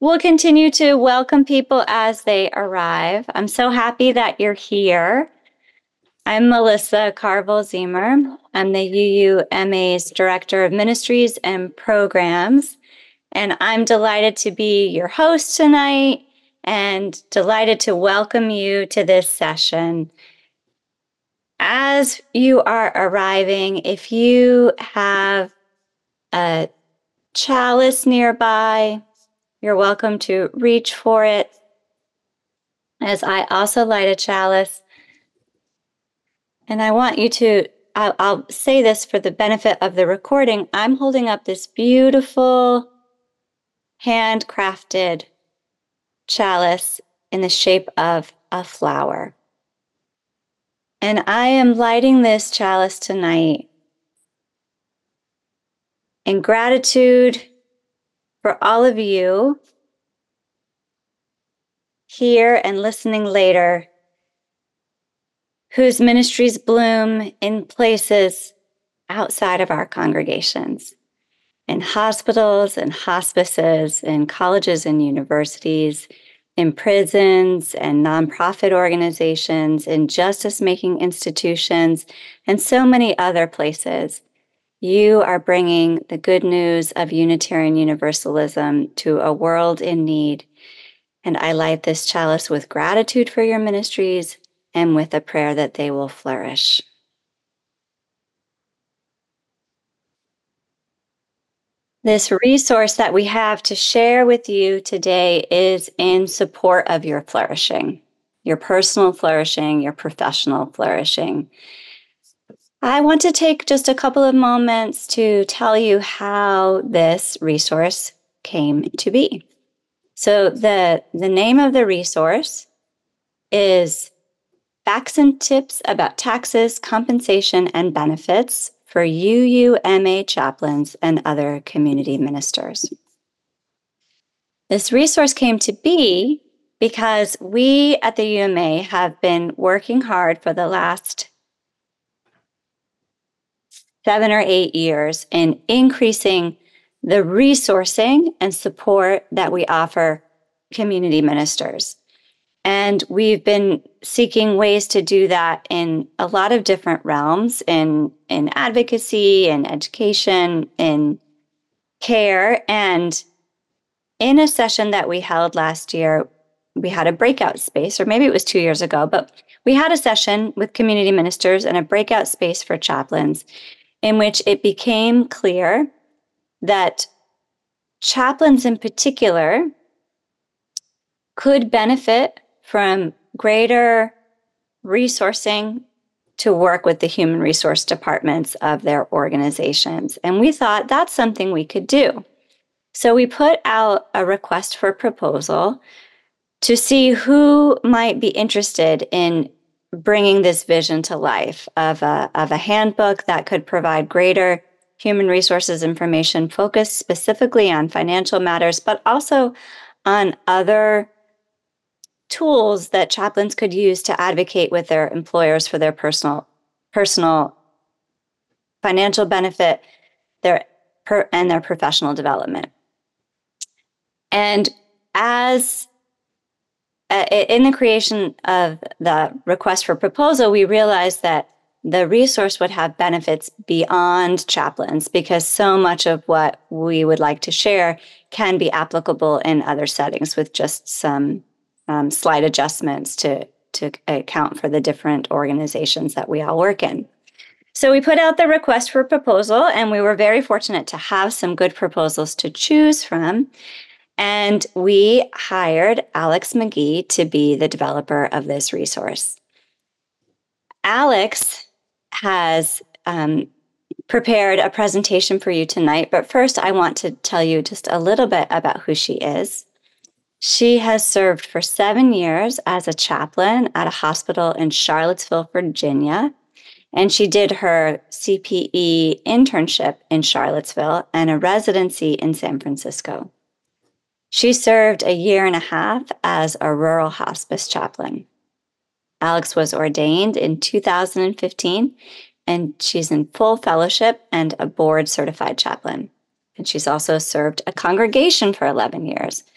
We'll continue to welcome people as they arrive. I'm so happy that you're here. I'm Melissa Carville-Ziemer. I'm the UUMA's Director of Ministries and Programs, and I'm delighted to be your host tonight and delighted to welcome you to this session. As you are arriving, if you have a chalice nearby, you're welcome to reach for it, as I also light a chalice. And I want you to, I'll say this for the benefit of the recording, I'm holding up this beautiful handcrafted chalice in the shape of a flower. And I am lighting this chalice tonight in gratitude for all of you here and listening later whose ministries bloom in places outside of our congregations, in hospitals and hospices, in colleges and universities, in prisons and nonprofit organizations, in justice-making institutions, and so many other places. You are bringing the good news of Unitarian Universalism to a world in need. And I light this chalice with gratitude for your ministries and with a prayer that they will flourish. This resource that we have to share with you today is in support of your flourishing, your personal flourishing, your professional flourishing. I want to take just a couple of moments to tell you how this resource came to be. So the name of the resource is Facts and Tips About Taxes, Compensation, and Benefits for UUMA chaplains and other community ministers. This resource came to be because we at the UMA have been working hard for the last 7 or 8 years in increasing the resourcing and support that we offer community ministers. And we've been seeking ways to do that in a lot of different realms, in advocacy, in education, in care. And in a session that we held last year, we had a breakout space, or maybe it was 2 years ago, but we had a session with community ministers and a breakout space for chaplains in which it became clear that chaplains in particular could benefit from greater resourcing to work with the human resource departments of their organizations. And we thought that's something we could do. So we put out a request for proposal to see who might be interested in bringing this vision to life of a handbook that could provide greater human resources information focused specifically on financial matters, but also on other tools that chaplains could use to advocate with their employers for their personal financial benefit, and their professional development. And as in the creation of the request for proposal, we realized that the resource would have benefits beyond chaplains because so much of what we would like to share can be applicable in other settings with just some slight adjustments to account for the different organizations that we all work in. So we put out the request for proposal, and we were very fortunate to have some good proposals to choose from. And we hired Alex McGee to be the developer of this resource. Alex has prepared a presentation for you tonight, but first I want to tell you just a little bit about who she is. She has served for 7 years as a chaplain at a hospital in Charlottesville, Virginia, and she did her CPE internship in Charlottesville and a residency in San Francisco. She served 1.5 years as a rural hospice chaplain. Alex was ordained in 2015, and she's in full fellowship and a board-certified chaplain. And she's also served a congregation for 11 years.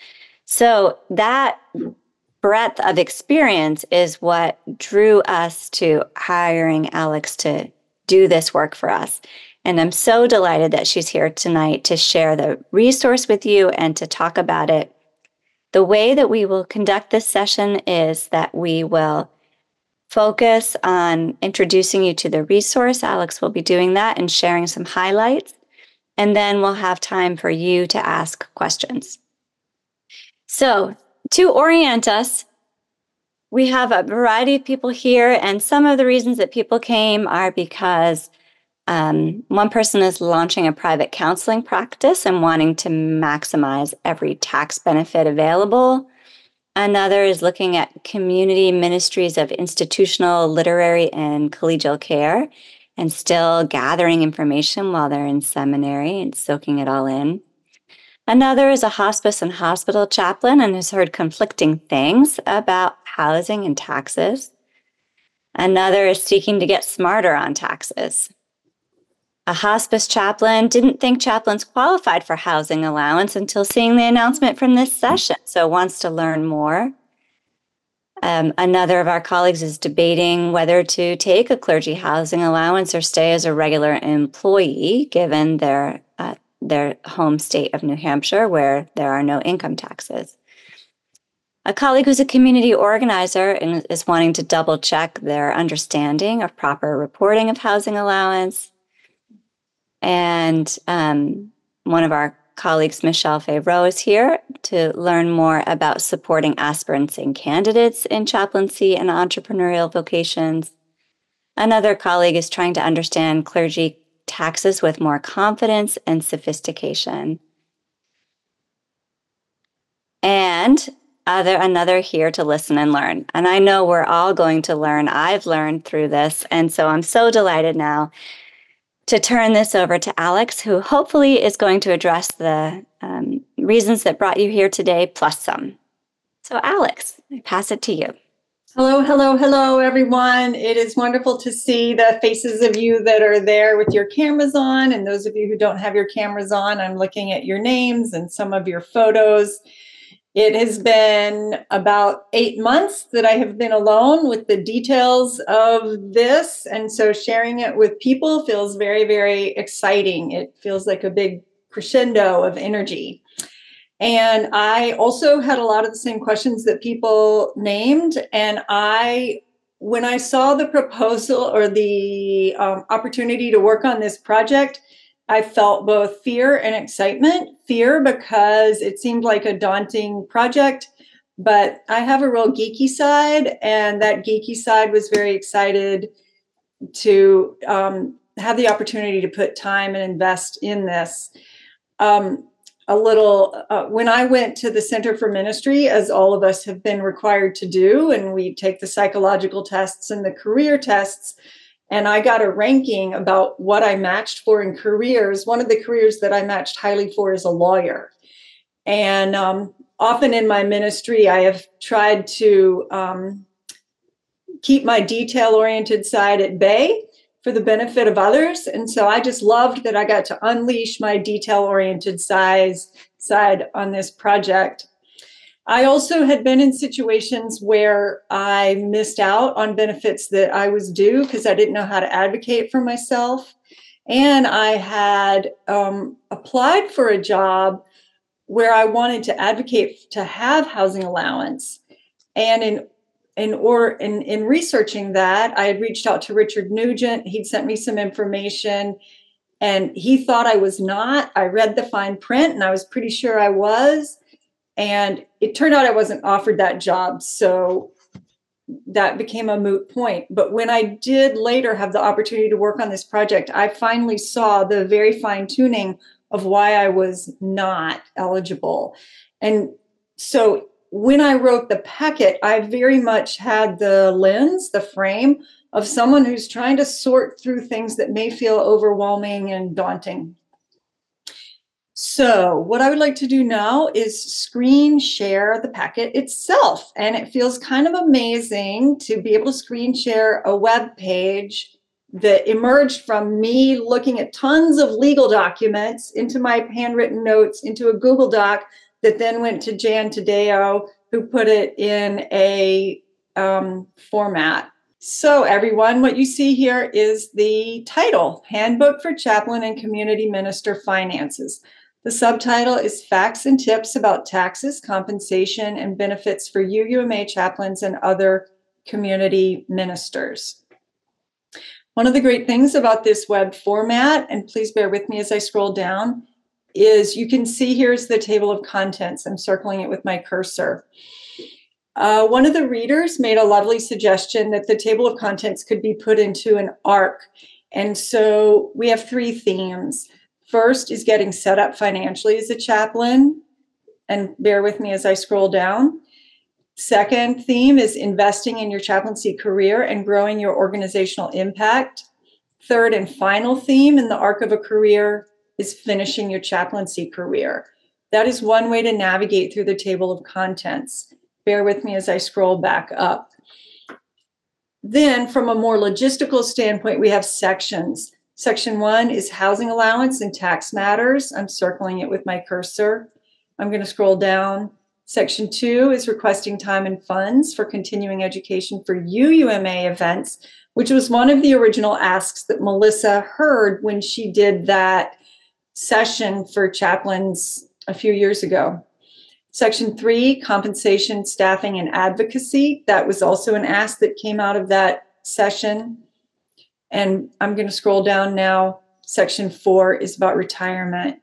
So that breadth of experience is what drew us to hiring Alex to do this work for us. And I'm so delighted that she's here tonight to share the resource with you and to talk about it. The way that we will conduct this session is that we will focus on introducing you to the resource. Alex will be doing that and sharing some highlights. And then we'll have time for you to ask questions. So, to orient us, we have a variety of people here, and some of the reasons that people came are because one person is launching a private counseling practice and wanting to maximize every tax benefit available. Another is looking at community ministries of institutional, literary, and collegial care and still gathering information while they're in seminary and soaking it all in. Another is a hospice and hospital chaplain and has heard conflicting things about housing and taxes. Another is seeking to get smarter on taxes. A hospice chaplain didn't think chaplains qualified for housing allowance until seeing the announcement from this session, so wants to learn more. Another of our colleagues is debating whether to take a clergy housing allowance or stay as a regular employee, given their home state of New Hampshire, where there are no income taxes. A colleague who's a community organizer and is wanting to double check their understanding of proper reporting of housing allowance. And one of our colleagues, Michelle Favreau, is here to learn more about supporting aspirants and candidates in chaplaincy and entrepreneurial vocations. Another colleague is trying to understand clergy taxes with more confidence and sophistication. And another here to listen and learn. And I know we're all going to learn. I've learned through this. And so I'm so delighted now to turn this over to Alex, who hopefully is going to address the reasons that brought you here today, plus some. So Alex, I pass it to you. Hello, everyone. It is wonderful to see the faces of you that are there with your cameras on. And those of you who don't have your cameras on, I'm looking at your names and some of your photos. It has been about 8 months that I have been alone with the details of this. And so sharing it with people feels very, very exciting. It feels like a big crescendo of energy. And I also had a lot of the same questions that people named. And when I saw the proposal or the opportunity to work on this project, I felt both fear and excitement. Fear because it seemed like a daunting project, but I have a real geeky side, and that geeky side was very excited to have the opportunity to put time and invest in this. When I went to the Center for Ministry, as all of us have been required to do, and we take the psychological tests and the career tests, and I got a ranking about what I matched for in careers. One of the careers that I matched highly for is a lawyer. And often in my ministry, I have tried to keep my detail-oriented side at bay for the benefit of others. And so I just loved that I got to unleash my detail-oriented side on this project. I also had been in situations where I missed out on benefits that I was due because I didn't know how to advocate for myself. And I had applied for a job where I wanted to advocate to have housing allowance. And in researching that, I had reached out to Richard Nugent. He'd sent me some information, and he thought I was not. I read the fine print, and I was pretty sure I was. And it turned out I wasn't offered that job, so that became a moot point. But when I did later have the opportunity to work on this project, I finally saw the very fine tuning of why I was not eligible. And so when I wrote the packet, I very much had the lens, the frame of someone who's trying to sort through things that may feel overwhelming and daunting. So what I would like to do now is screen share the packet itself. And it feels kind of amazing to be able to screen share a web page that emerged from me looking at tons of legal documents into my handwritten notes into a Google Doc that then went to Jan Tadeo, who put it in a format. So everyone, what you see here is the title, Handbook for Chaplain and Community Minister Finances. The subtitle is Facts and Tips About Taxes, Compensation, and Benefits for UUMA Chaplains and Other Community Ministers. One of the great things about this web format, and please bear with me as I scroll down, is you can see here's the table of contents. I'm circling it with my cursor. One of the readers made a lovely suggestion that the table of contents could be put into an arc. And so we have 3 themes. First is getting set up financially as a chaplain. And bear with me as I scroll down. Second theme is investing in your chaplaincy career and growing your organizational impact. Third and final theme in the arc of a career is finishing your chaplaincy career. That is one way to navigate through the table of contents. Bear with me as I scroll back up. Then from a more logistical standpoint, we have sections. Section 1 is housing allowance and tax matters. I'm circling it with my cursor. I'm going to scroll down. Section 2 is requesting time and funds for continuing education for UUMA events, which was one of the original asks that Melissa heard when she did that session for chaplains a few years ago. Section 3, compensation, staffing, and advocacy. That was also an ask that came out of that session. And I'm going to scroll down now. Section 4 is about retirement.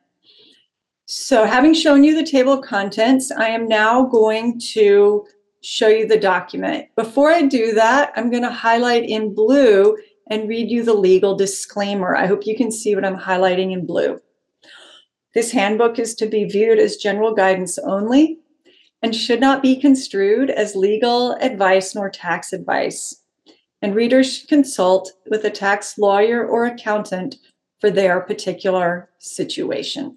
So having shown you the table of contents, I am now going to show you the document. Before I do that, I'm going to highlight in blue and read you the legal disclaimer. I hope you can see what I'm highlighting in blue. This handbook is to be viewed as general guidance only and should not be construed as legal advice nor tax advice. And readers should consult with a tax lawyer or accountant for their particular situation.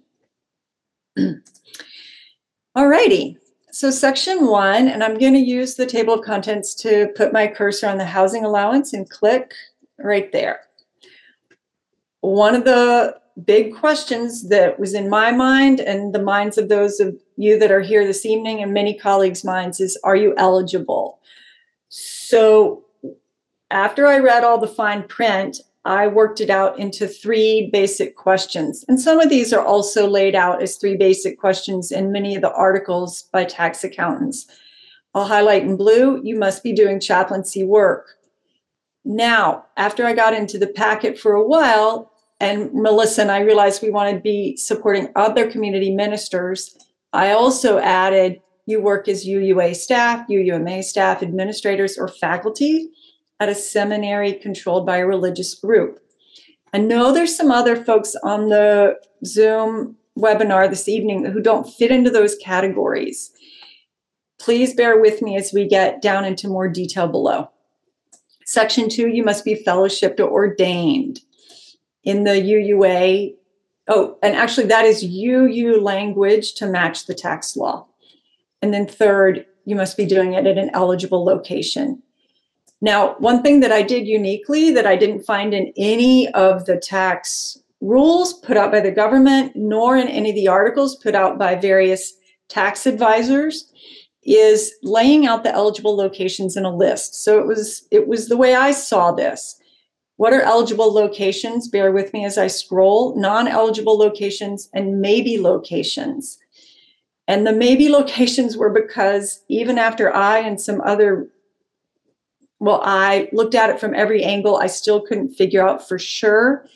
All righty, so section 1, and I'm going to use the table of contents to put my cursor on the housing allowance and click right there. One of the big questions that was in my mind and the minds of those of you that are here this evening and many colleagues' minds is, are you eligible? So after I read all the fine print, I worked it out into 3 basic questions. And some of these are also laid out as 3 basic questions in many of the articles by tax accountants. I'll highlight in blue, you must be doing chaplaincy work. Now, after I got into the packet for a while, and Melissa and I realized we wanted to be supporting other community ministers, I also added you work as UUA staff, UUMA staff, administrators, or faculty at a seminary controlled by a religious group. I know there's some other folks on the Zoom webinar this evening who don't fit into those categories. Please bear with me as we get down into more detail below. Section 2, you must be fellowshipped or ordained. In the UUA, oh, and actually that is UU language to match the tax law. And then third, you must be doing it at an eligible location. Now, one thing that I did uniquely that I didn't find in any of the tax rules put out by the government, nor in any of the articles put out by various tax advisors, is laying out the eligible locations in a list. So it was the way I saw this. What are eligible locations? Bear with me as I scroll. Non-eligible locations and maybe locations. And the maybe locations were because even after I and some other, well, I looked at it from every angle, I still couldn't figure out for sure.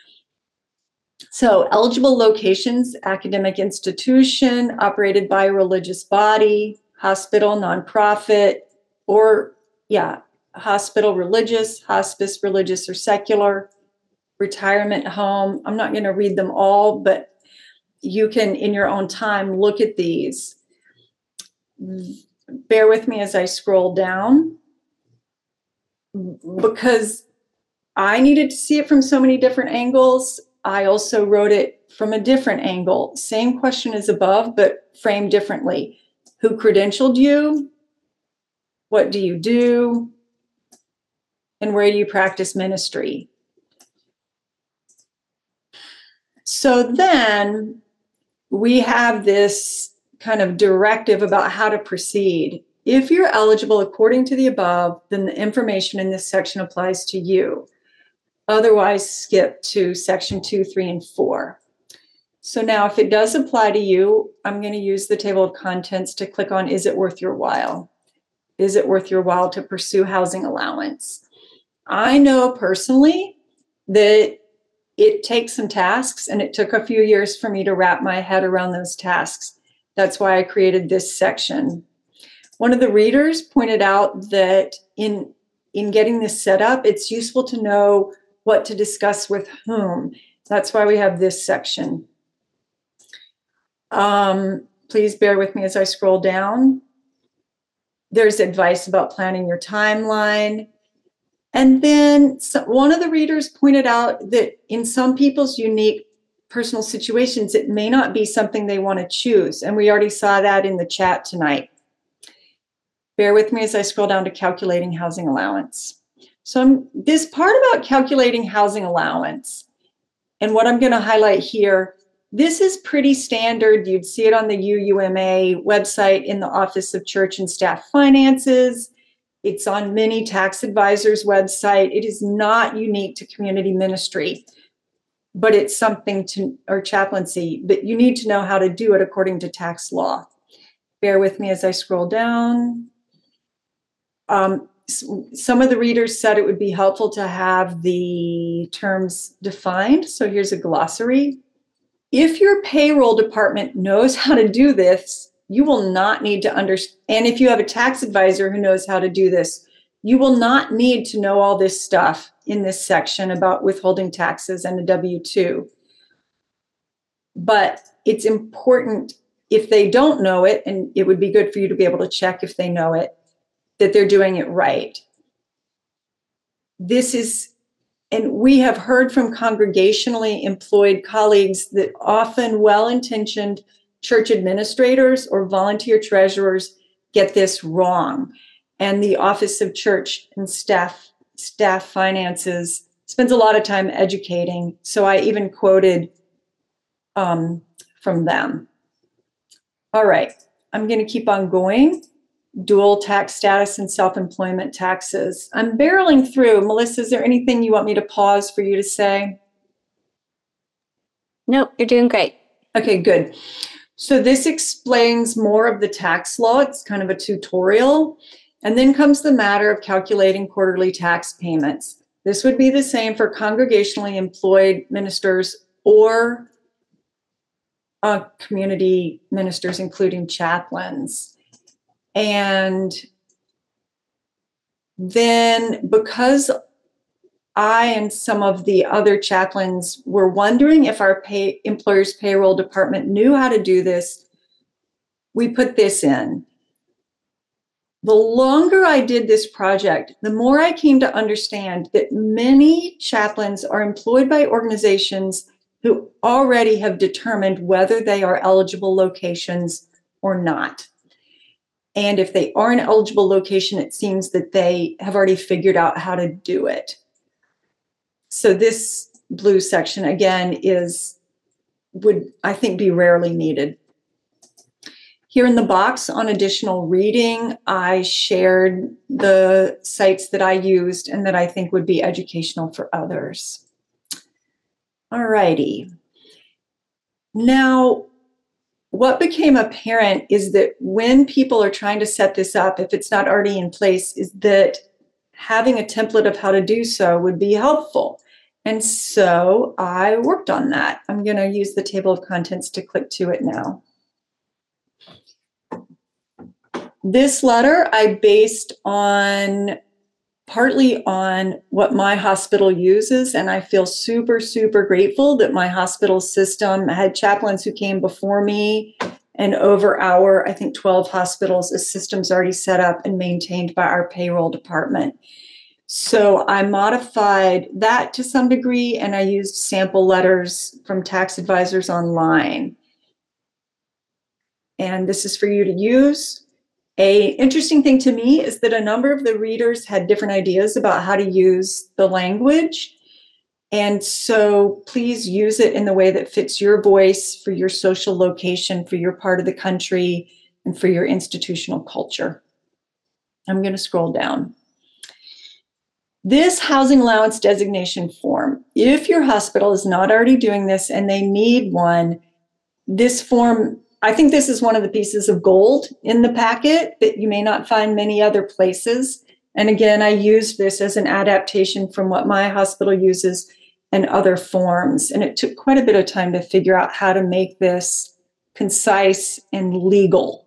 So eligible locations, academic institution, operated by a religious body, hospital, nonprofit, or hospital, religious, hospice, religious or secular, retirement home. I'm not going to read them all, but you can, in your own time, look at these. Bear with me as I scroll down, because I needed to see it from so many different angles. I also wrote it from a different angle. Same question as above, but framed differently. Who credentialed you? What do you do? And where do you practice ministry? So then we have this kind of directive about how to proceed. If you're eligible according to the above, then the information in this section applies to you. Otherwise, skip to section 2, 3, and 4. So now if it does apply to you, I'm going to use the table of contents to click on, is it worth your while? Is it worth your while to pursue housing allowance? I know personally that it takes some tasks, and it took a few years for me to wrap my head around those tasks. That's why I created this section. One of the readers pointed out that in getting this set up, it's useful to know what to discuss with whom. That's why we have this section. Please bear with me as I scroll down. There's advice about planning your timeline. And then one of the readers pointed out that in some people's unique personal situations, it may not be something they want to choose. And we already saw that in the chat tonight. Bear with me as I scroll down to calculating housing allowance. So this part about calculating housing allowance, and what I'm going to highlight here, this is pretty standard. You'd see it on the UUMA website in the Office of Church and Staff Finances. It's on many tax advisors' website. It is not unique to community ministry, but it's something to, or chaplaincy, but you need to know how to do it according to tax law. Bear with me as I scroll down. Some of the readers said it would be helpful to have the terms defined. So here's a glossary. If your payroll department knows how to do this, you will not need to understand. And if you have a tax advisor who knows how to do this, you will not need to know all this stuff in this section about withholding taxes and a W-2. But it's important if they don't know it, and it would be good for you to be able to check if they know it, that they're doing it right. This is, and we have heard from congregationally employed colleagues that often well-intentioned church administrators or volunteer treasurers get this wrong. And the Office of Church and Staff Finances spends a lot of time educating. So I even quoted from them. All right, I'm going to keep on going. Dual tax status and self-employment taxes. I'm barreling through. Melissa, is there anything you want me to pause for you to say? Nope, you're doing great. Okay, good. So this explains more of the tax law. It's kind of a tutorial. And then comes the matter of calculating quarterly tax payments. This would be the same for congregationally employed ministers or community ministers, including chaplains. And then because I and some of the other chaplains were wondering if our employer's payroll department knew how to do this, we put this in. The longer I did this project, the more I came to understand that many chaplains are employed by organizations who already have determined whether they are eligible locations or not. And if they are an eligible location, it seems that they have already figured out how to do it. So this blue section, again, would, I think, be rarely needed. Here in the box on additional reading, I shared the sites that I used and that I think would be educational for others. All righty. Now, what became apparent is that when people are trying to set this up, if it's not already in place, is that having a template of how to do so would be helpful. And so I worked on that. I'm going to use the table of contents to click to it now. This letter I based on partly on what my hospital uses, and I feel super, super grateful that my hospital system had chaplains who came before me, and over our, I think, 12 hospitals, a system's already set up and maintained by our payroll department. So I modified that to some degree, and I used sample letters from tax advisors online. And this is for you to use. An interesting thing to me is that a number of the readers had different ideas about how to use the language. And so please use it in the way that fits your voice for your social location, for your part of the country, and for your institutional culture. I'm going to scroll down. This housing allowance designation form, if your hospital is not already doing this and they need one, this form, I think this is one of the pieces of gold in the packet that you may not find many other places. And again, I use this as an adaptation from what my hospital uses and other forms. And it took quite a bit of time to figure out how to make this concise and legal.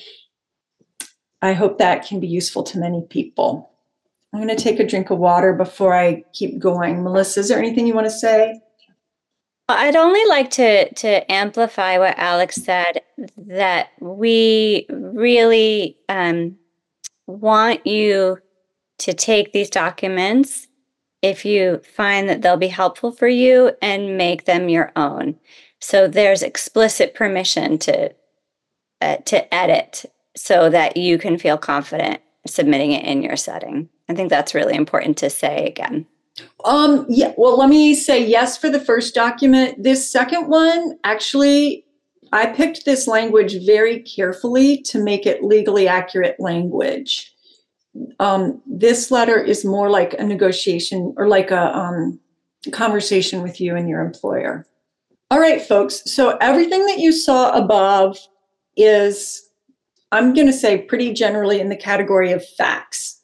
I hope that can be useful to many people. I'm going to take a drink of water before I keep going. Melissa, is there anything you want to say? I'd only like to amplify what Alex said, that we really want you to take these documents if you find that they'll be helpful for you and make them your own. So there's explicit permission to edit so that you can feel confident submitting it in your setting. I think that's really important to say again. Yeah, well, let me say yes for the first document. This second one, actually, I picked this language very carefully to make it legally accurate language. This letter is more like a negotiation or like a conversation with you and your employer. All right, folks. So everything that you saw above is, I'm going to say, pretty generally in the category of facts.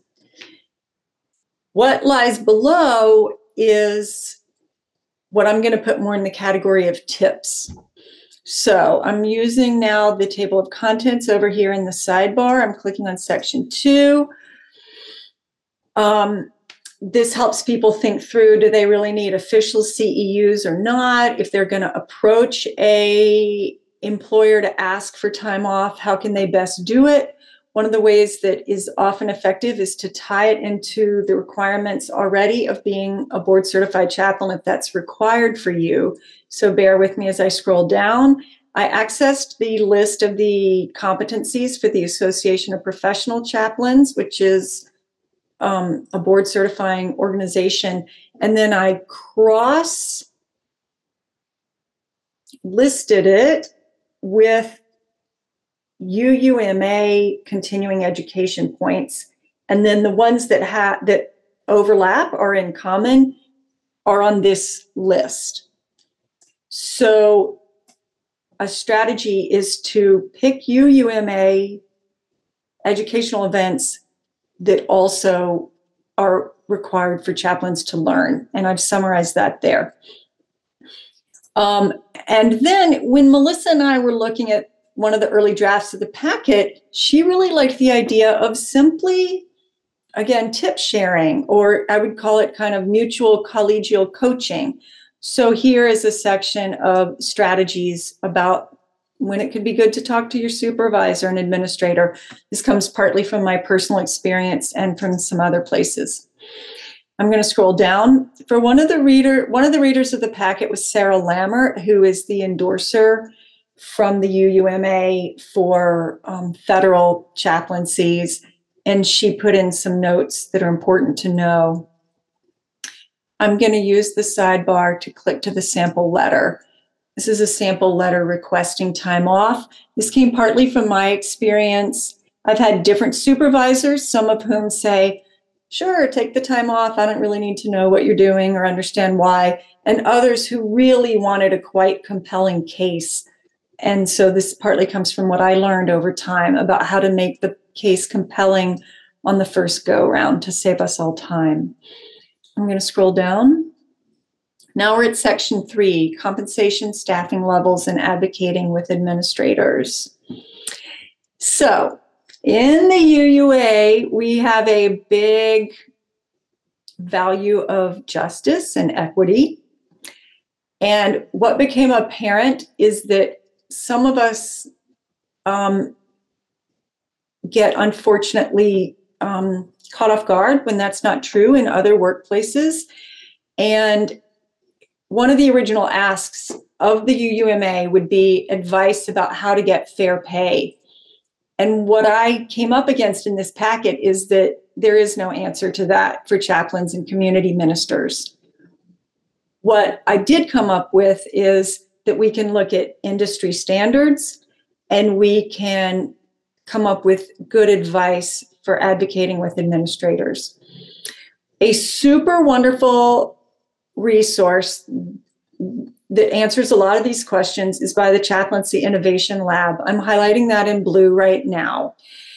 What lies below is what I'm going to put more in the category of tips. So I'm using now the table of contents over here in the sidebar. I'm clicking on section 2. This helps people think through, do they really need official CEUs or not? If they're going to approach a employer to ask for time off, how can they best do it? One of the ways that is often effective is to tie it into the requirements already of being a board certified chaplain if that's required for you. So bear with me as I scroll down. I accessed the list of the competencies for the Association of Professional Chaplains, which is a board certifying organization. And then I cross-listed it with UUMA continuing education points. And then the ones that overlap or in common are on this list. So a strategy is to pick UUMA educational events that also are required for chaplains to learn. And I've summarized that there. And then when Melissa and I were looking at one of the early drafts of the packet, she really liked the idea of simply, again, tip sharing, or I would call it kind of mutual collegial coaching. So here is a section of strategies about when it could be good to talk to your supervisor and administrator. This comes partly from my personal experience and from some other places. I'm going to scroll down. For one of the readers of the packet was Sarah Lammert, who is the endorser from the UUMA for federal chaplaincies, and she put in some notes that are important to know. I'm going to use the sidebar to click to the sample letter. This is a sample letter requesting time off. This came partly from my experience. I've had different supervisors, some of whom say, sure, take the time off. I don't really need to know what you're doing or understand why. And others who really wanted a quite compelling case. And so this partly comes from what I learned over time about how to make the case compelling on the first go round to save us all time. I'm going to scroll down. Now we're at section 3, compensation, staffing levels, and advocating with administrators. So in the UUA, we have a big value of justice and equity. And what became apparent is that some of us get unfortunately caught off guard when that's not true in other workplaces. And one of the original asks of the UUMA would be advice about how to get fair pay. And what I came up against in this packet is that there is no answer to that for chaplains and community ministers. What I did come up with is that we can look at industry standards and we can come up with good advice for advocating with administrators. A super wonderful resource that answers a lot of these questions is by the Chaplaincy Innovation Lab. I'm highlighting that in blue right now.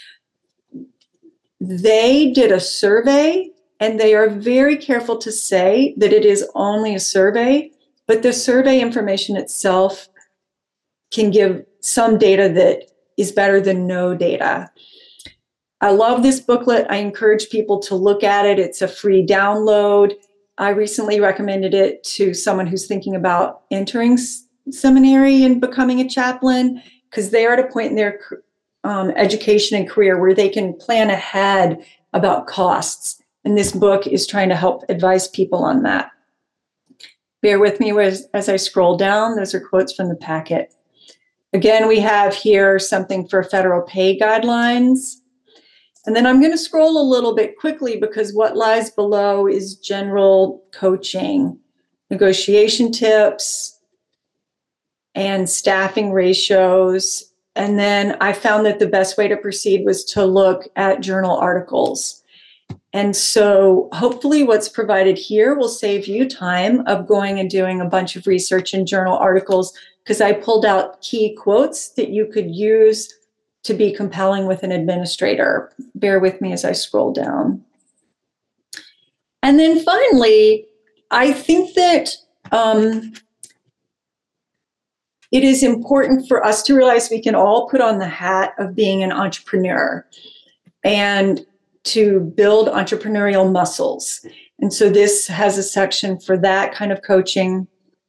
They did a survey, and they are very careful to say that it is only a survey, but the survey information itself can give some data that is better than no data. I love this booklet. I encourage people to look at it. It's a free download. I recently recommended it to someone who's thinking about entering seminary and becoming a chaplain, because they are at a point in their education and career where they can plan ahead about costs. And this book is trying to help advise people on that. Bear with me as I scroll down. Those are quotes from the packet. Again, we have here something for federal pay guidelines. And then I'm going to scroll a little bit quickly because what lies below is general coaching, negotiation tips, and staffing ratios. And then I found that the best way to proceed was to look at journal articles. And so hopefully what's provided here will save you time of going and doing a bunch of research in journal articles, because I pulled out key quotes that you could use to be compelling with an administrator. Bear with me as I scroll down. And then finally, I think that it is important for us to realize we can all put on the hat of being an entrepreneur and to build entrepreneurial muscles. And so this has a section for that kind of coaching.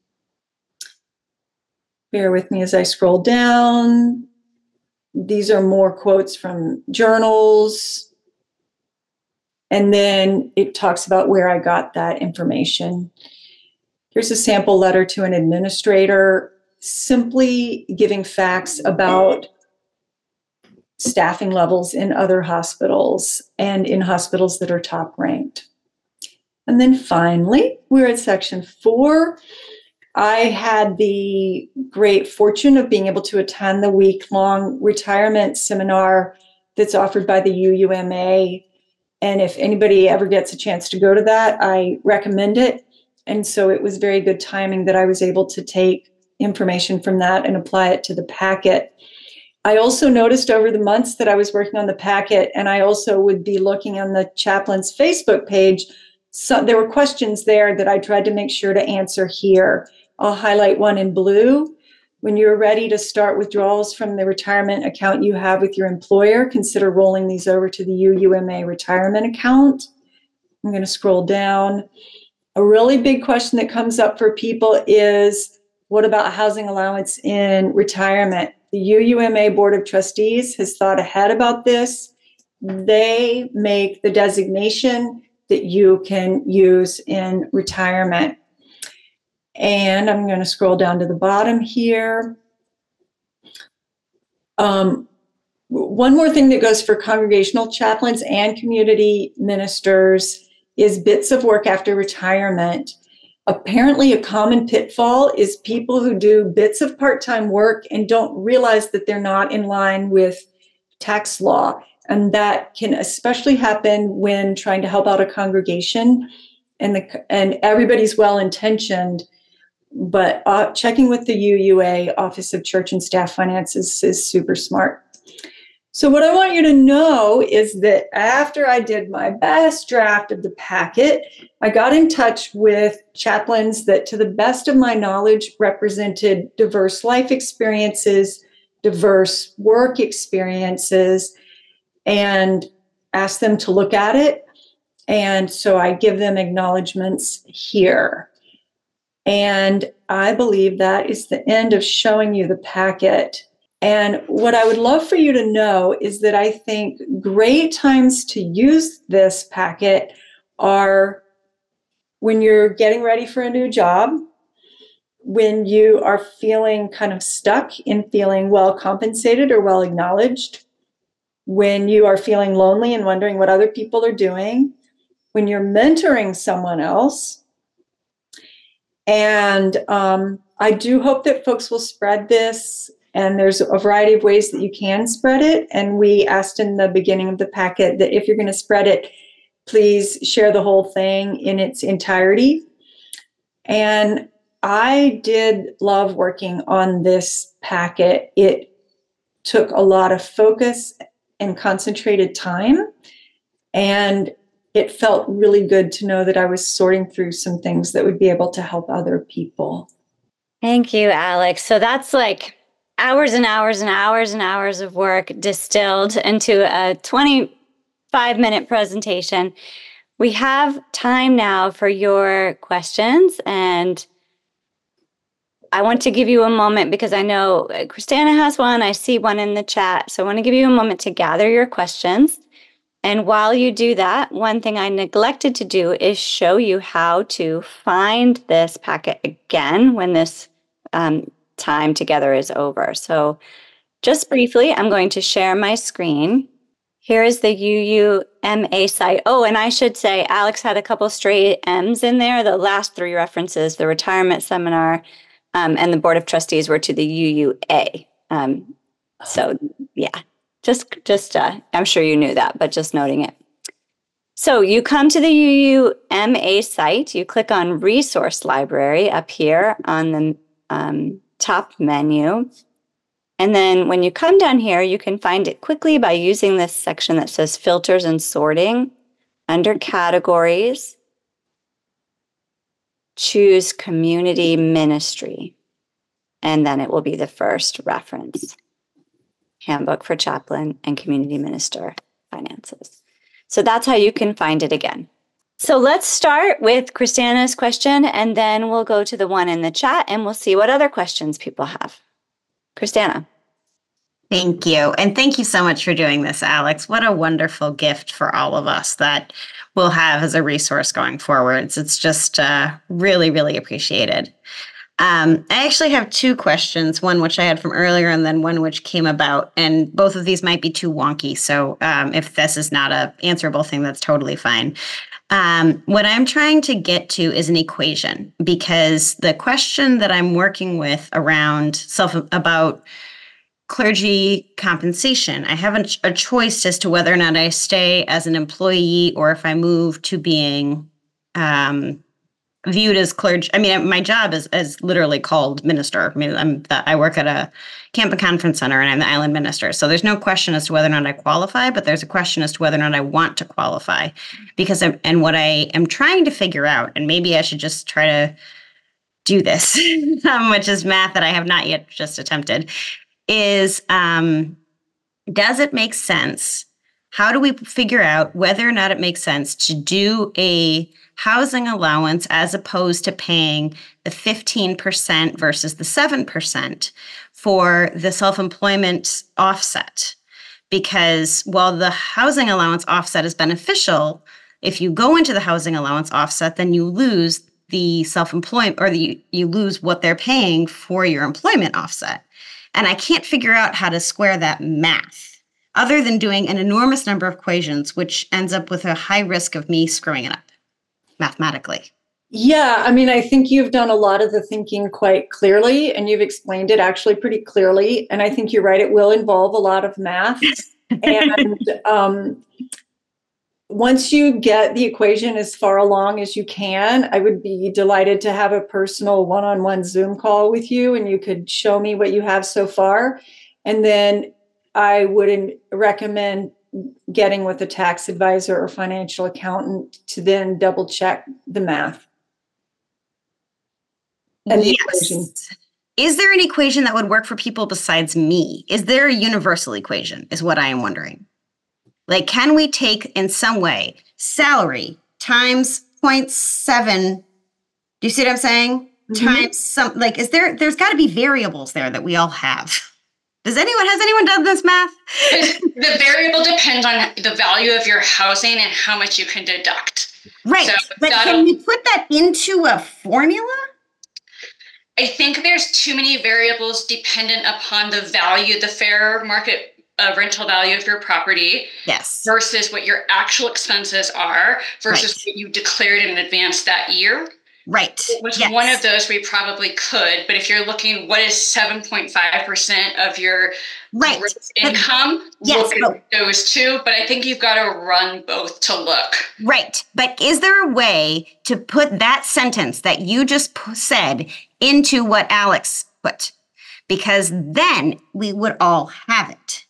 Bear with me as I scroll down. These are more quotes from journals. And then it talks about where I got that information. Here's a sample letter to an administrator, simply giving facts about staffing levels in other hospitals and in hospitals that are top ranked. And then finally, we're at section 4. I had the great fortune of being able to attend the week-long retirement seminar that's offered by the UUMA. And if anybody ever gets a chance to go to that, I recommend it. And so it was very good timing that I was able to take information from that and apply it to the packet. I also noticed over the months that I was working on the packet, and I also would be looking on the chaplain's Facebook page, so there were questions there that I tried to make sure to answer here. I'll highlight one in blue. When you're ready to start withdrawals from the retirement account you have with your employer, consider rolling these over to the UUMA retirement account. I'm going to scroll down. A really big question that comes up for people is, what about housing allowance in retirement? The UUMA Board of Trustees has thought ahead about this. They make the designation that you can use in retirement. And I'm going to scroll down to the bottom here. One more thing that goes for congregational chaplains and community ministers is bits of work after retirement. Apparently, a common pitfall is people who do bits of part-time work and don't realize that they're not in line with tax law. And that can especially happen when trying to help out a congregation and everybody's well-intentioned, but checking with the UUA, Office of Church and Staff Finances, is super smart. So what I want you to know is that after I did my best draft of the packet, I got in touch with chaplains that, to the best of my knowledge, represented diverse life experiences, diverse work experiences, and asked them to look at it. And so I give them acknowledgments here. And I believe that is the end of showing you the packet. And what I would love for you to know is that I think great times to use this packet are when you're getting ready for a new job, when you are feeling kind of stuck in feeling well compensated or well acknowledged, when you are feeling lonely and wondering what other people are doing, when you're mentoring someone else, And I do hope that folks will spread this. And there's a variety of ways that you can spread it. And we asked in the beginning of the packet that if you're going to spread it, please share the whole thing in its entirety. And I did love working on this packet. It took a lot of focus and concentrated time. And it felt really good to know that I was sorting through some things that would be able to help other people. Thank you, Alex. So that's like hours and hours and hours and hours of work distilled into a 25-minute presentation. We have time now for your questions, and I want to give you a moment because I know Christiana has one. I see one in the chat. So I want to give you a moment to gather your questions. And while you do that, one thing I neglected to do is show you how to find this packet again when this time together is over. So just briefly, I'm going to share my screen. Here is the UUMA site. Oh, and I should say, Alex had a couple straight M's in there. The last three references, the retirement seminar and the Board of Trustees, were to the UUA. So yeah, just I'm sure you knew that, but just noting it. So you come to the UUMA site, you click on Resource Library up here on the top menu. And then when you come down here, you can find it quickly by using this section that says Filters and Sorting. Under Categories, choose Community Ministry. And then it will be the first reference. Handbook for Chaplain and Community Minister Finances. So that's how you can find it again. So let's start with Christiana's question, and then we'll go to the one in the chat, and we'll see what other questions people have. Christiana. Thank you. And thank you so much for doing this, Alex. What a wonderful gift for all of us that we'll have as a resource going forwards. It's just really, really appreciated. I actually have two questions, one which I had from earlier and then one which came about, and both of these might be too wonky. So if this is not an answerable thing, that's totally fine. What I'm trying to get to is an equation, because the question that I'm working with around about clergy compensation, I have a choice as to whether or not I stay as an employee or if I move to being viewed as clergy. I mean, my job is literally called minister. I mean, I work at a camp and conference center, and I'm the island minister. So there's no question as to whether or not I qualify, but there's a question as to whether or not I want to qualify. Because what I am trying to figure out, and maybe I should just try to do this, which is math that I have not yet just attempted, is does it make sense? How do we figure out whether or not it makes sense to do a housing allowance as opposed to paying the 15% versus the 7% for the self-employment offset? Because while the housing allowance offset is beneficial, if you go into the housing allowance offset, then you lose the self-employment, or you lose what they're paying for your employment offset. And I can't figure out how to square that math other than doing an enormous number of equations, which ends up with a high risk of me screwing it up mathematically. Yeah, I mean, I think you've done a lot of the thinking quite clearly, and you've explained it actually pretty clearly. And I think you're right, it will involve a lot of math. And once you get the equation as far along as you can, I would be delighted to have a personal one-on-one Zoom call with you, and you could show me what you have so far. And then I would recommend getting with a tax advisor or financial accountant to then double check the math. And the equation. Is there an equation that would work for people besides me? Is there a universal equation, is what I am wondering. Like, can we take in some way salary times 0.7? Do you see what I'm saying? Mm-hmm. Times some, like, there's got to be variables there that we all have. Has anyone done this math? The variable depends on the value of your housing and how much you can deduct. Right. So but can we put that into a formula? I think there's too many variables dependent upon the value, the fair market rental value of your property. Yes. Versus what your actual expenses are versus what you declared in advance that year. Right. With Yes. one of those, we probably could. But if you're looking, what is 7.5% of your Right. gross income? Yes, Look at those two. But I think you've got to run both to look. Right. But is there a way to put that sentence that you just said into what Alex put? Because then we would all have it.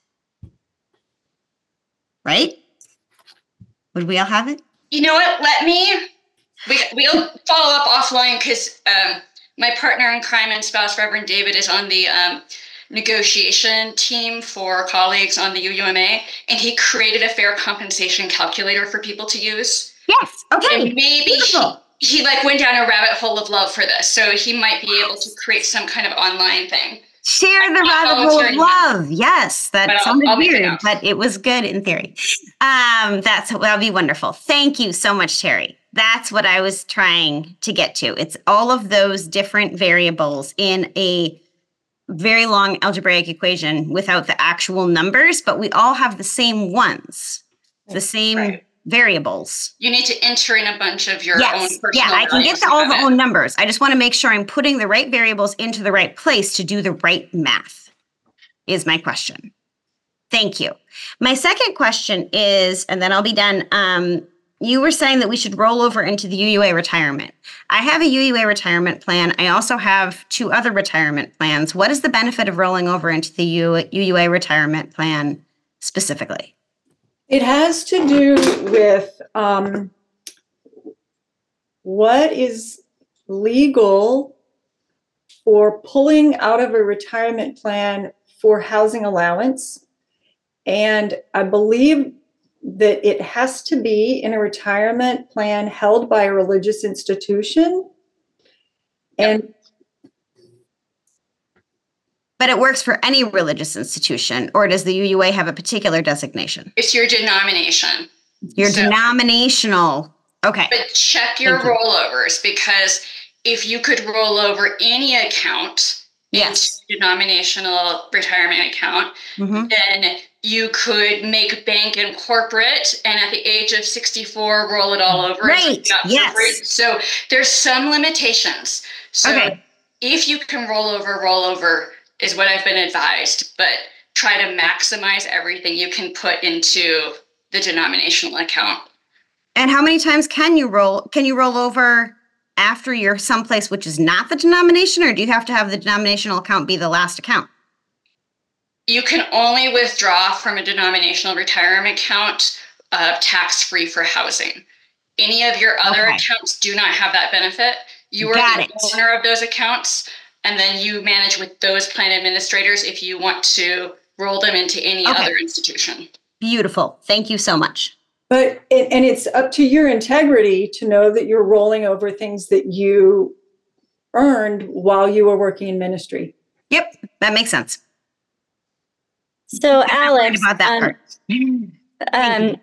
Right? Would we all have it? You know what? We'll follow up offline because my partner in crime and spouse, Reverend David, is on the negotiation team for colleagues on the UUMA, and he created a fair compensation calculator for people to use. Yes. Okay. And maybe he like went down a rabbit hole of love for this, so he might be able to create some kind of online thing. Share the rabbit hole of love. Yes, that sounded weird, but it was good in theory. That'll be wonderful. Thank you so much, Terry. That's what I was trying to get to. It's all of those different variables in a very long algebraic equation without the actual numbers, but we all have the same ones, the same variables. You need to enter in a bunch of your own personal I can get to all the own numbers. I just want to make sure I'm putting the right variables into the right place to do the right math, is my question. Thank you. My second question is, and then I'll be done. You were saying that we should roll over into the UUA retirement. I have a UUA retirement plan. I also have 2 other retirement plans. What is the benefit of rolling over into the UUA retirement plan specifically? It has to do with what is legal for pulling out of a retirement plan for housing allowance. And I believe that it has to be in a retirement plan held by a religious institution. And but it works for any religious institution, or does the UUA have a particular designation? It's your denomination. Your denominational. Okay. But check your rollovers, because if you could roll over any account into denominational retirement account, then you could make bank and corporate, and at the age of 64, roll it all over. Right. Yes. So there's some limitations. So if you can roll over is what I've been advised, but try to maximize everything you can put into the denominational account. And how many times can you roll over after you're someplace which is not the denomination, or do you have to have the denominational account be the last account? You can only withdraw from a denominational retirement account tax-free for housing. Any of your other accounts do not have that benefit. You are the owner of those accounts, and then you manage with those plan administrators if you want to roll them into any other institution. Beautiful. Thank you so much. But it's up to your integrity to know that you're rolling over things that you earned while you were working in ministry. Yep, that makes sense. So, Alex, about that part.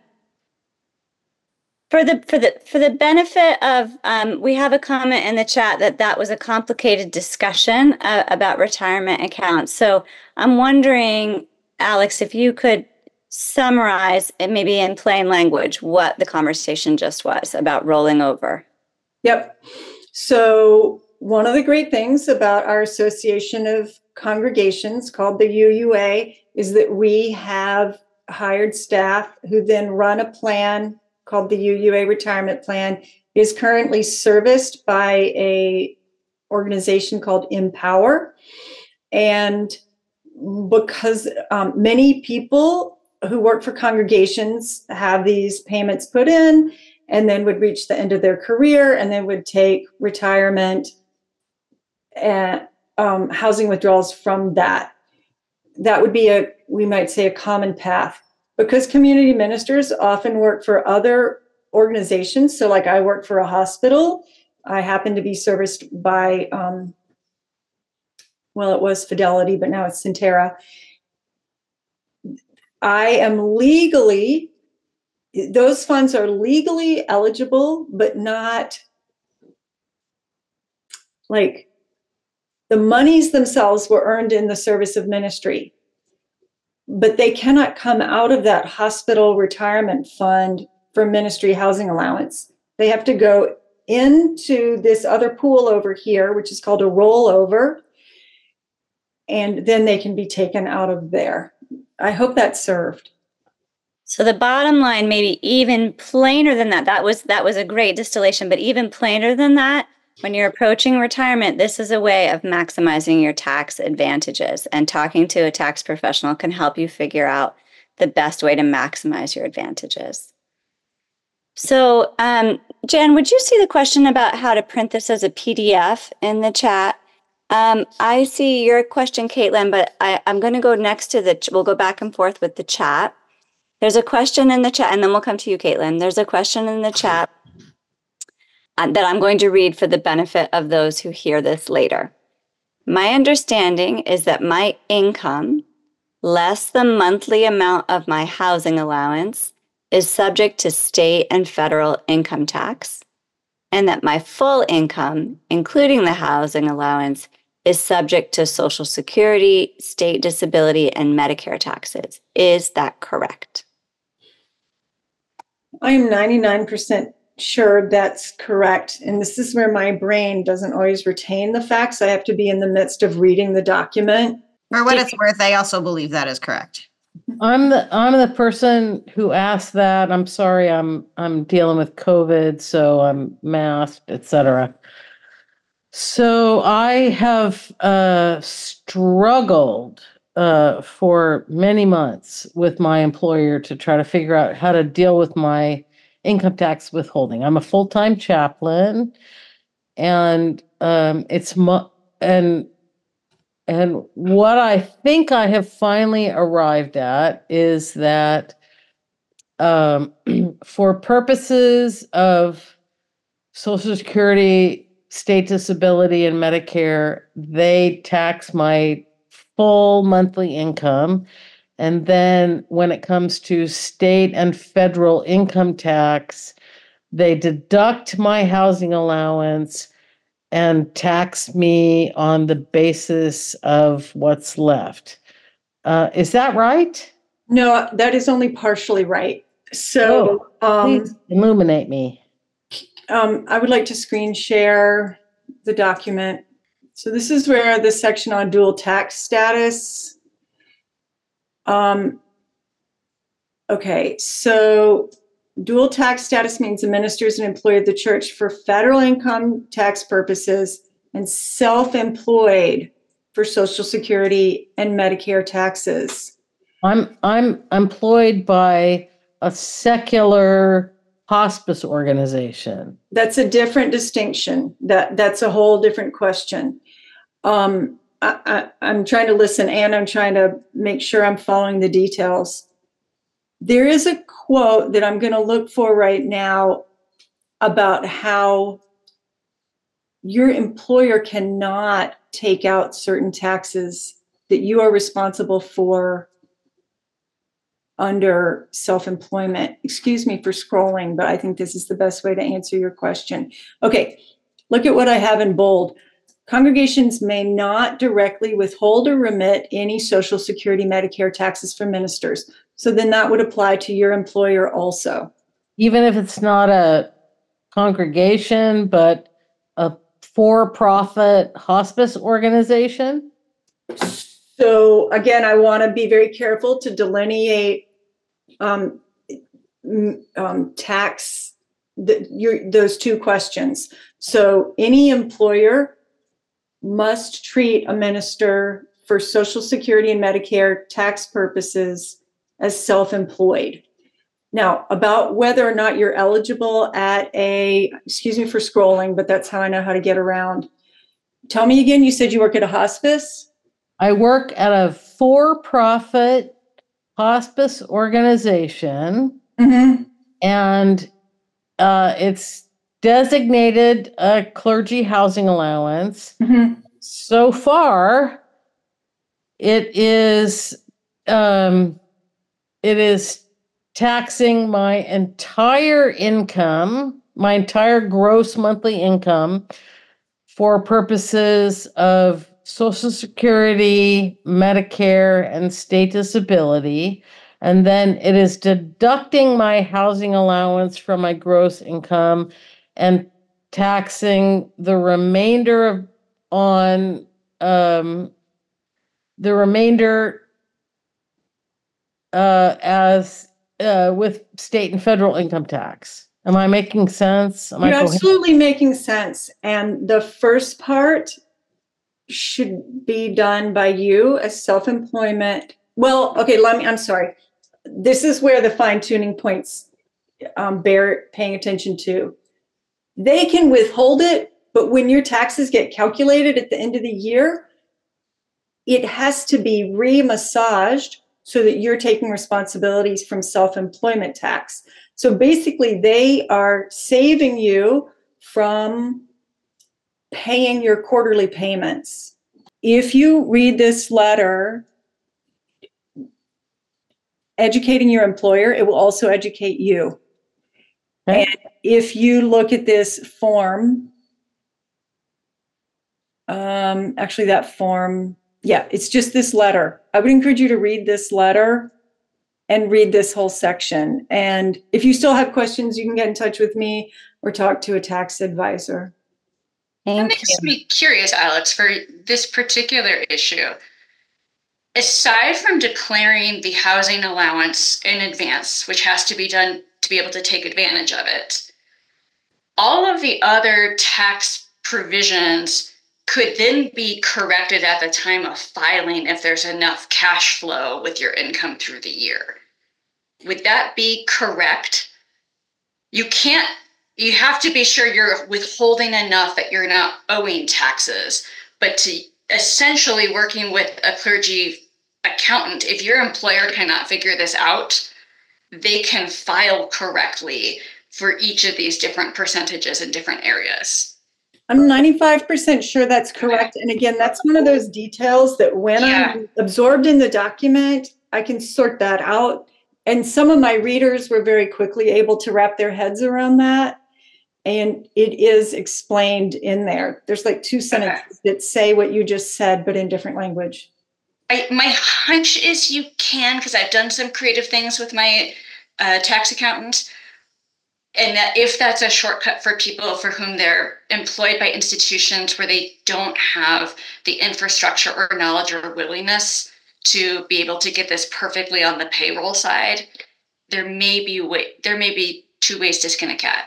For the benefit of, we have a comment in the chat that was a complicated discussion about retirement accounts. So I'm wondering, Alex, if you could summarize, and maybe in plain language, what the conversation just was about rolling over. Yep. So one of the great things about our Association of Congregations, called the UUA, is that we have hired staff who then run a plan called the UUA Retirement Plan. It is currently serviced by a organization called Empower. And because many people who work for congregations have these payments put in and then would reach the end of their career and then would take retirement and housing withdrawals from that. That would be we might say, a common path. Because community ministers often work for other organizations. So like I work for a hospital. I happen to be serviced by, it was Fidelity, but now it's Centera. Those funds are legally eligible, but not like the monies themselves were earned in the service of ministry. But they cannot come out of that hospital retirement fund for ministry housing allowance. They have to go into this other pool over here, which is called a rollover, and then they can be taken out of there. I hope that served. So the bottom line, maybe even plainer than that, that was a great distillation, but even plainer than that, when you're approaching retirement, this is a way of maximizing your tax advantages, and talking to a tax professional can help you figure out the best way to maximize your advantages. So, Jen, would you see the question about how to print this as a PDF in the chat? I see your question, Caitlin, but I'm going to go next to we'll go back and forth with the chat. There's a question in the chat, and then we'll come to you, Caitlin. There's a question in the chat that I'm going to read for the benefit of those who hear this later. My understanding is that my income, less the monthly amount of my housing allowance, is subject to state and federal income tax, and that my full income, including the housing allowance, is subject to Social Security, state disability, and Medicare taxes. Is that correct? I am 99% sure that's correct. And this is where my brain doesn't always retain the facts. I have to be in the midst of reading the document. For what it's worth, I also believe that is correct. I'm the person who asked that. I'm sorry, I'm dealing with COVID, so I'm masked, etc. So I have struggled for many months with my employer to try to figure out how to deal with my income tax withholding. I'm a full-time chaplain, and and what I think I have finally arrived at is that for purposes of Social Security, state disability, and Medicare, they tax my full monthly income. And then when it comes to state and federal income tax, they deduct my housing allowance and tax me on the basis of what's left. Is that right? No, that is only partially right. So please illuminate me. I would like to screen share the document. So this is where the section on dual tax status. Okay, so dual tax status means the minister is an employee of the church for federal income tax purposes and self-employed for Social Security and Medicare taxes. I'm employed by a secular hospice organization. That's a different distinction. That's a whole different question. I'm trying to listen, and I'm trying to make sure I'm following the details. There is a quote that I'm going to look for right now about how your employer cannot take out certain taxes that you are responsible for under self-employment. Excuse me for scrolling, but I think this is the best way to answer your question. Okay, look at what I have in bold. Congregations may not directly withhold or remit any Social Security, Medicare taxes from ministers. So then that would apply to your employer also. Even if it's not a congregation, but a for-profit hospice organization? So again, I want to be very careful to delineate tax, those two questions. So any employer must treat a minister for Social Security and Medicare tax purposes as self-employed. Now, about whether or not you're eligible at excuse me for scrolling, but that's how I know how to get around. Tell me again, you said you work at a hospice? I work at a for-profit hospice organization, and it's designated a clergy housing allowance. So far, it is taxing my entire income, my entire gross monthly income, for purposes of Social Security, Medicare, and state disability. And then it is deducting my housing allowance from my gross income and taxing the remainder as with state and federal income tax. Am I making sense? You're absolutely making sense. And the first part should be done by you as self-employment. Well, okay, I'm sorry. This is where the fine-tuning points bear paying attention to. They can withhold it, but when your taxes get calculated at the end of the year, it has to be re-massaged so that you're taking responsibilities from self-employment tax. So basically, they are saving you from paying your quarterly payments. If you read this letter, educating your employer, it will also educate you. Okay. And if you look at this form, actually that form, yeah, it's just this letter. I would encourage you to read this letter and read this whole section. And if you still have questions, you can get in touch with me or talk to a tax advisor. That makes me curious, Alex, for this particular issue. Aside from declaring the housing allowance in advance, which has to be done to be able to take advantage of it, all of the other tax provisions could then be corrected at the time of filing if there's enough cash flow with your income through the year. Would that be correct? You have to be sure you're withholding enough that you're not owing taxes, but to essentially working with a clergy accountant, if your employer cannot figure this out, they can file correctly for each of these different percentages in different areas. I'm 95% sure that's correct. And again, that's one of those details that when I'm absorbed in the document, I can sort that out. And some of my readers were very quickly able to wrap their heads around that. And it is explained in there. There's like 2 sentences that say what you just said, but in different language. My hunch is you can, because I've done some creative things with my tax accountant. And that if that's a shortcut for people for whom they're employed by institutions where they don't have the infrastructure or knowledge or willingness to be able to get this perfectly on the payroll side, there may be 2 ways to skin a cat.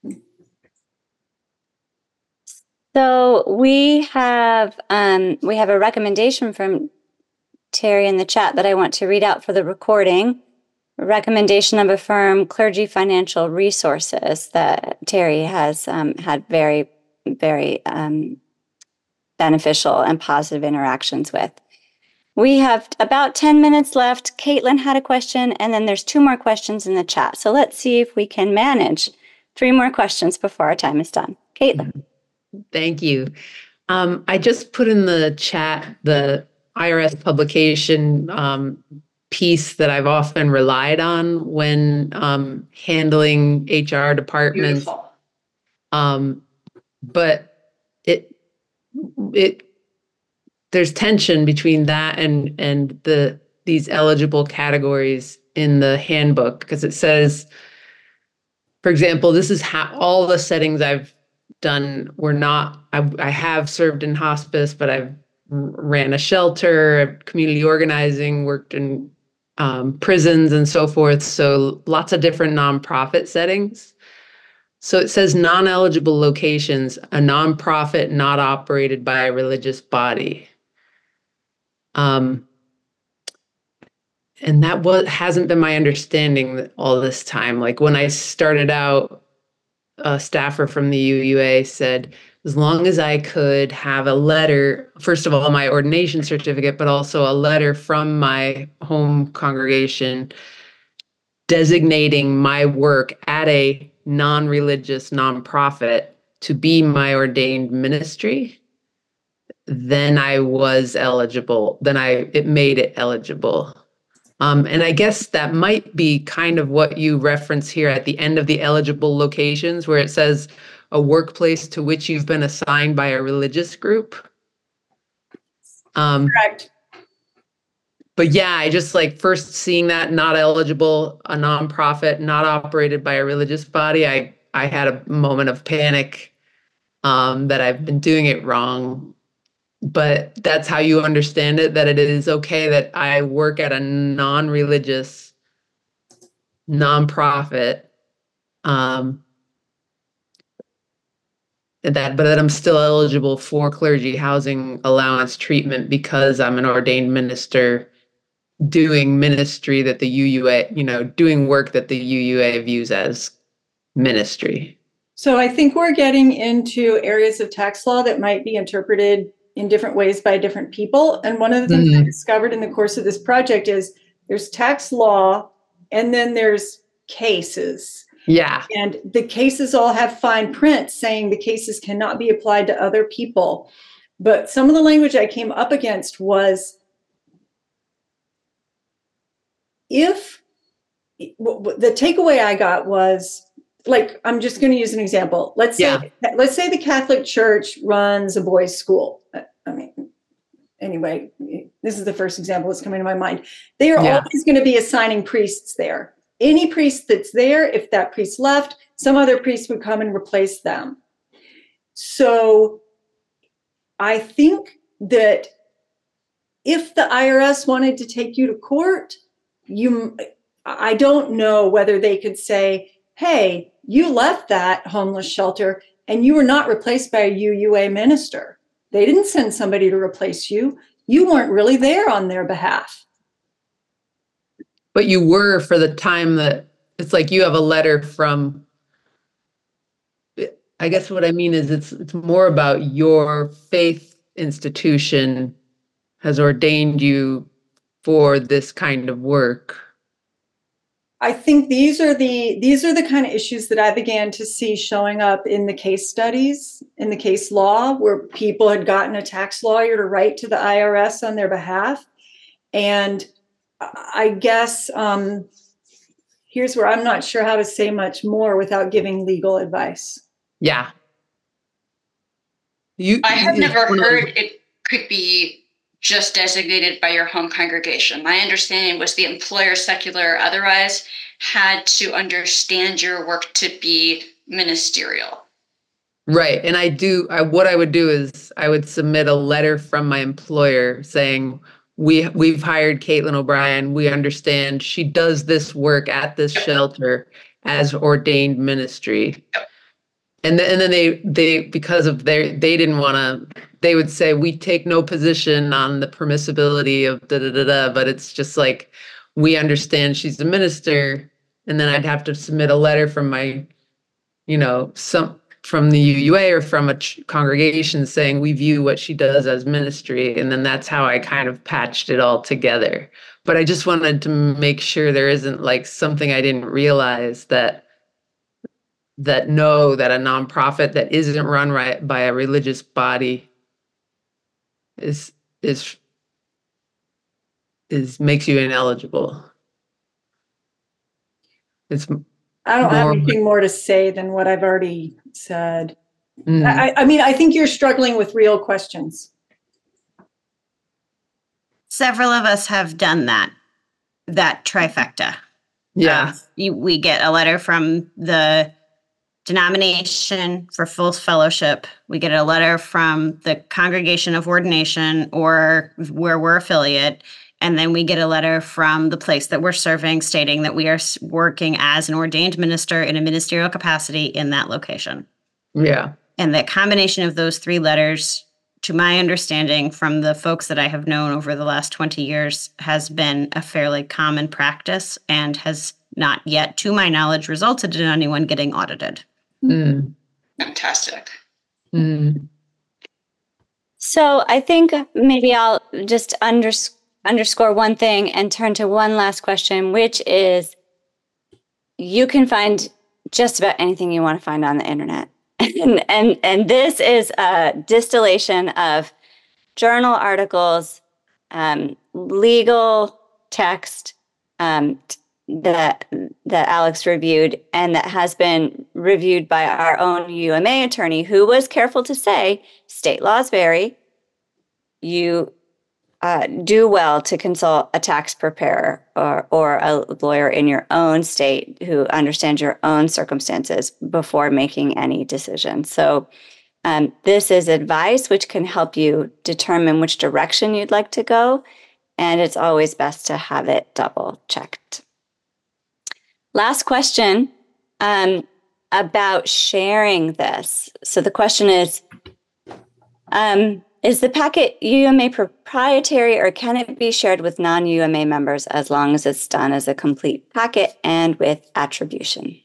So we have a recommendation from Terry in the chat that I want to read out for the recording. Recommendation of a firm, Clergy Financial Resources, that Terry has had very, very beneficial and positive interactions with. We have about 10 minutes left. Caitlin had a question, and then there's 2 more questions in the chat. So let's see if we can manage 3 more questions before our time is done. Caitlin. Thank you. I just put in the chat the IRS publication piece that I've often relied on when handling HR departments. But there's tension between that and these eligible categories in the handbook, because it says, for example, this is how all the settings I've done were not. I have served in hospice, but I've ran a shelter, community organizing, worked in prisons and so forth. So lots of different nonprofit settings. So it says non-eligible locations, a nonprofit not operated by a religious body. And that hasn't been my understanding all this time. Like when I started out, a staffer from the UUA said, as long as I could have a letter, first of all, my ordination certificate, but also a letter from my home congregation designating my work at a non-religious nonprofit to be my ordained ministry, then I was eligible. Then it made it eligible. And I guess that might be kind of what you reference here at the end of the eligible locations, where it says a workplace to which you've been assigned by a religious group. Correct. But yeah, I just like first seeing that not eligible, a nonprofit not operated by a religious body, I had a moment of panic that I've been doing it wrong. But that's how you understand it, that it is okay that I work at a non-religious nonprofit, that I'm still eligible for clergy housing allowance treatment because I'm an ordained minister doing ministry that the UUA, doing work that the UUA views as ministry. So I think we're getting into areas of tax law that might be interpreted in different ways by different people. And one of the things I discovered in the course of this project is there's tax law and then there's cases. Yeah. And the cases all have fine print saying the cases cannot be applied to other people. But some of the language I came up against was if the takeaway I got was, like, I'm just going to use an example. Let's say the Catholic Church runs a boys' school. I mean, anyway, this is the first example that's coming to my mind. They are always going to be assigning priests there. Any priest that's there, if that priest left, some other priest would come and replace them. So I think that if the IRS wanted to take you to court, I don't know whether they could say, hey, you left that homeless shelter and you were not replaced by a UUA minister. They didn't send somebody to replace you. You weren't really there on their behalf. But you were for the time that it's like you have a letter from, I guess what I mean is it's more about your faith institution has ordained you for this kind of work. I think these are the kind of issues that I began to see showing up in the case studies, in the case law, where people had gotten a tax lawyer to write to the IRS on their behalf. And I guess here's where I'm not sure how to say much more without giving legal advice. Yeah. I have never heard it could be just designated by your home congregation. My understanding was the employer, secular or otherwise, had to understand your work to be ministerial. Right. And what I would do is I would submit a letter from my employer saying, we've hired Caitlin O'Brien. We understand she does this work at this shelter as ordained ministry. Yep. And then they because of they didn't want to, they would say, we take no position on the permissibility of but it's just like, we understand she's a minister. And then I'd have to submit a letter from my, from the UUA or from a congregation saying we view what she does as ministry. And then that's how I kind of patched it all together. But I just wanted to make sure there isn't like something I didn't realize that a nonprofit that isn't run right by a religious body is makes you ineligible. I don't have anything more to say than what I've already said. I mean, I think you're struggling with real questions. Several of us have done that trifecta. Yeah. We get a letter from the denomination for full fellowship. We get a letter from the congregation of ordination or where we're affiliate. And then we get a letter from the place that we're serving stating that we are working as an ordained minister in a ministerial capacity in that location. Yeah. And the combination of those three letters, to my understanding from the folks that I have known over the last 20 years, has been a fairly common practice and has not yet, to my knowledge, resulted in anyone getting audited. Fantastic. So I think maybe I'll just underscore one thing and turn to one last question, which is you can find just about anything you want to find on the internet. And this is a distillation of journal articles, legal text that Alex reviewed, and that has been reviewed by our own UMA attorney, who was careful to say state laws vary. You do well to consult a tax preparer or a lawyer in your own state who understands your own circumstances before making any decision. So This is advice which can help you determine which direction you'd like to go, and it's always best to have it double checked. Last question about sharing this. So the question is the packet UMA proprietary, or can it be shared with non-UMA members as long as it's done as a complete packet and with attribution?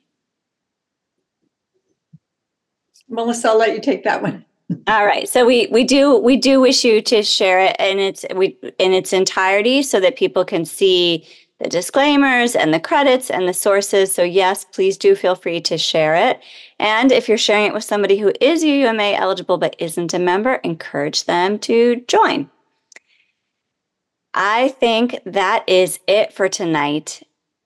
Melissa, I'll let you take that one. All right. So we do wish you to share it in its entirety so that people can see the disclaimers and the credits and the sources. So yes, please do feel free to share it. And if you're sharing it with somebody who is UMA eligible but isn't a member, encourage them to join. I think that is it for tonight.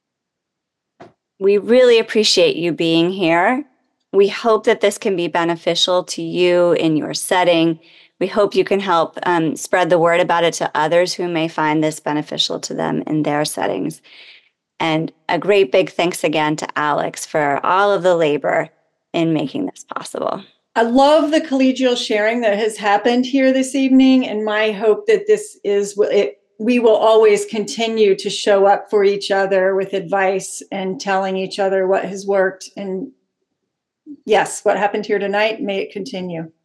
We really appreciate you being here. We hope that this can be beneficial to you in your setting. We hope you can help spread the word about it to others who may find this beneficial to them in their settings. And a great big thanks again to Alex for all of the labor in making this possible. I love the collegial sharing that has happened here this evening, and my hope that this is it. We will always continue to show up for each other with advice and telling each other what has worked. And yes, what happened here tonight, may it continue.